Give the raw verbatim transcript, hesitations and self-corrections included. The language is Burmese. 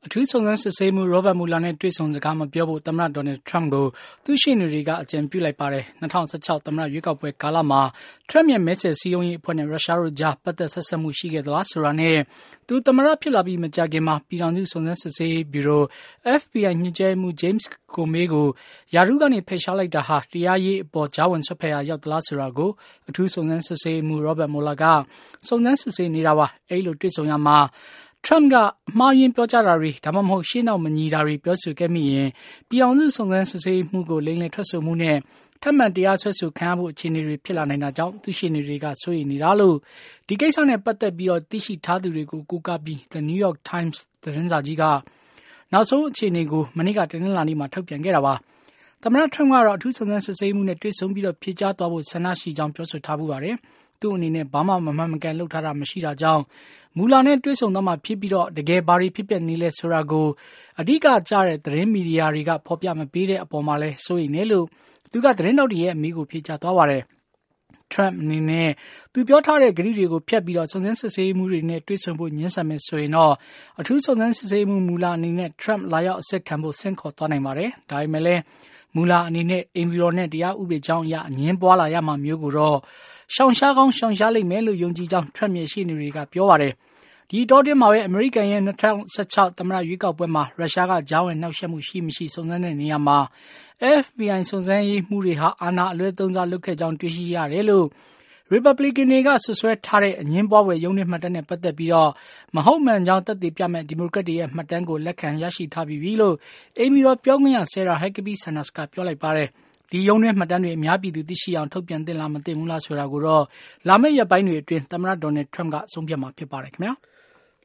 အထူးစုံစမ်းစစ်ဆေးမှု Robert Mueller နဲ့တွေ့ဆုံစကားမပြောဖို့သမ္မတ Donald Trump ကိုသူ့ရှေ့နေတွေကအကြံပြုလိုက်ပါတယ်။၂၀၁၆ သမ္မတရွေးကောက်ပွဲကာလမှာ Trump ရဲ့မဲဆွယ်စည်းရုံးရေးအဖွဲ့နဲ့ရုရှားတို့ကြားပတ်သက်ဆက်စပ်မှုရှိခဲ့သလားဆိုတာနဲ့သူသမ္မတဖြစ်လာပြီးမကြာခင်မှာပြည်ထောင်စုစုံစမ်းစစ်ဆေးရေးဗျူရို F B I ညွှန်ကြားရေးမှူး James Comey ကိုရာထူးကနေဖယ်ရှားလိုက်တာဟာတရားရေးအပေါ်ကြားဝင်စွက်ဖက်ရာရောက်သလားဆိုတာကိုအထူးစုံစမ်းစစ်ဆေးရေးမှူး Robert Mueller ကစုံစမ်းစစ်ဆေးနေတာပါ။အဲဒီလိုတွေ့ဆုံရမှာTrump ကအမှားယွင်းပြောကြားတာတွေဒါမှမဟုတ်ရှေ့နောက်မညီတာတွေပြောဆိုခဲ့မိရင်ပြည်အောင်စုစုံစမ်းစစ်ဆေးမှုကိုလိမ်လည်ထွက်ဆိုမှုနဲ့ထပ်မံတရားစွဲဆိုခံရဖို့အခြေအနေတွေဖြစ်လာနိုင်တာကြောင့်သူရှိနေတွေကစိုးရိမ်နေတာလို့ဒီကိစ္စနဲ့ပတ်သက်ပြီးတော့သိရှိထားသူတွေကိုကိုးကားပြီး The New York Times သတင်းစာကြီးကနောက်ဆုံးအခြေအနေကိုမနေ့ကတနင်္လာနေ့မှာထုတ်ပြန်ခဲ့တာပါ။သမ္မတ Trump ကတော့အထူးစုံစမ်းစစ်ဆေးမှုနဲ့တွေ့ဆုံပြီးတော့ဖြေကြားသွားဖို့ဆန္ဒရှိကြောင်းပြောဆိုထားမှုပါတယ်။သူ့အနေနဲ့ဘာမှမမှန်မကန်လုပ်ထားတာမရှိတာကြောင့်မူလာနဲ့တွေ့ဆုံတော့မှဖြစ်ပြီးတော့တကယ်ဘာတွေဖြစ်ပျက်နေလဲဆိုတာကိုအဓိကကြားတဲ့သတင်းမီဒီယာတွေကဖော်ပြမပေးတဲ့အပေါ်မှာလဲစိုးရိမ်နေလို့သူကသတင်းတောက်တွေရဲ့အမေးကိုဖြေချသွားပါတယ်။ Trump အနေနဲ့သူပြောထားတဲ့ဂရုတွေကိုဖျက်ပြီးတော့စုံစမ်းစစ်ဆေးမှုတွေနဲ့တွေ့ဆုံဖို့ညှင်းဆန်မယ်ဆိုရင်တော့အထူးစုံစမ်းစစ်ဆေးမှုမူလာအနေနဲ့ Trump လာရောက်အစစ်ခံဖို့ဆင့်ခေါ်သွားနိုင်ပါတယ်။ဒါပေမဲ့လဲမူလာအနေနဲ့အိမ်ဖြူတော်နဲ့တရားဥပဒေကြောင်းအရအငင်းပွားလာရမှာမျိုးကိုတော့ရှောင်ရှားကောင်းရှောင်ရှားလိမ့်မယ်လို့ယုံကြည်ကြောင်း Trump ရဲ့ရှေ့နေတွေကပြောပါတယ်။ဒီတောတင်းမှာပဲအမေရိကန်ရဲ့၂၀၁၆သမ္မတရွေးကောက်ပွဲမှာရုရှားကကြားဝင်နှောက်ယှက်မှုရှိမရှိစုံစမ်းတဲ့နေရာမှာ F B I စုံစမ်းရေးမှူးတွေဟာအာဏာအလွဲသုံးစားလုပ်ခဲ့ကြောင်းတွေ့ရှိရတယ်လို့Republican တွေကဆွဆွဲထားတဲ့အငင်းပွားဖွယ်ရုံးနှင့်မှတ်တမ်းနဲ့ပတ်သက်ပြီးတော့မဟုတ်မှန်ကြောင်းသက်သေပြမဲ့ဒီမိုကရက်တွေရဲ့မှတ်တမ်းကိုလက်ခံရရှိထားပြီးပြီလို့အိမ်ဖြူတော်ပြောခွင့်ရ Sarah Huckabee Sanders ကပြောလိုက်ပါတယ်။ဒီရုံးနှင့်မှတ်တမ်းတွေအများပြည်သူသိရှိအောင်ထုတ်ပြန်သင့်လားမသင့်ဘူးလားဆိုတာကိုတော့လာမယ့်ရက်ပိုင်းတွေအတွင်းသမ္မတ Donald Trump ကဆုံးဖြတ်မှာဖြစ်ပါတယ်ခင်ဗျာ။